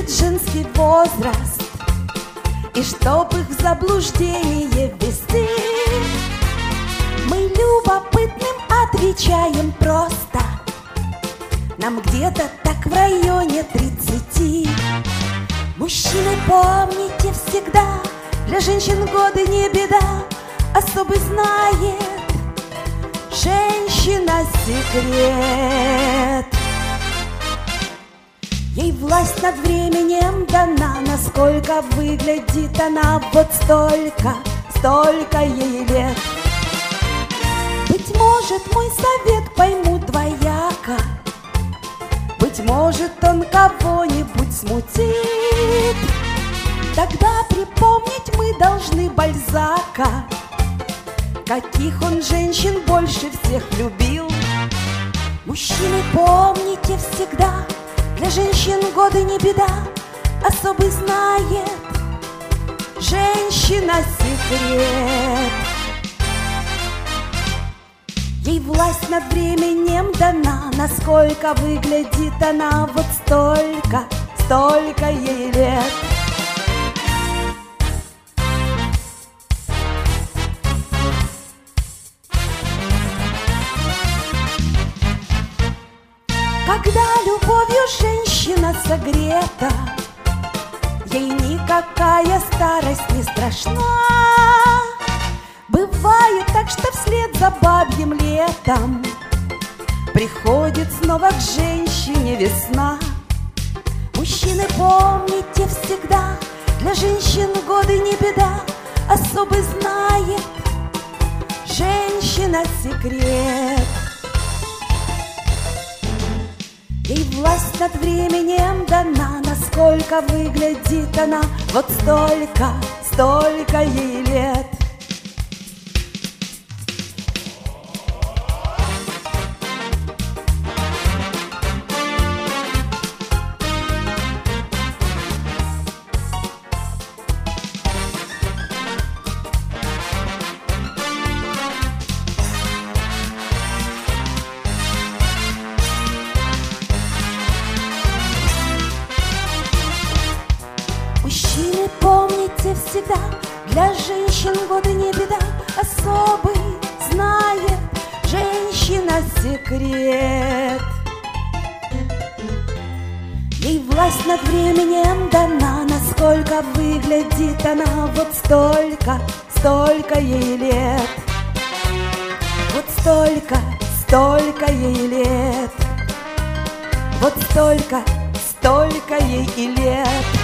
видит женский возраст, и чтоб их в заблуждение ввести, мы любопытным отвечаем просто: нам где-то так в районе 30. Мужчины, помните всегда, для женщин годы не беда, особый знает женщина секрет. Ей власть над временем дана, насколько выглядит она, вот столько ей лет. Быть может, мой совет поймут двояко, быть может, он кого-нибудь смутит. Тогда припомнить мы должны Бальзака, каких он женщин больше всех любил. Мужчины, помните всегда, для женщин годы не беда, особый знает женщина секрет. Ей власть над временем дана, насколько выглядит она, вот столько ей лет. Когда любовью женщина согрета, ей никакая старость не страшна. Бывает так, что вслед за бабьим летом приходит снова к женщине весна. Мужчины, помните всегда, для женщин годы не беда, особый знает женщина секрет. Ей власть над временем дана, насколько выглядит она, вот столько ей лет. Мужчины, помните всегда, для женщин годы не беда, особый знает женщина секрет. Ей власть над временем дана, насколько выглядит она, вот столько ей лет. Вот столько ей лет. Вот столько ей и лет.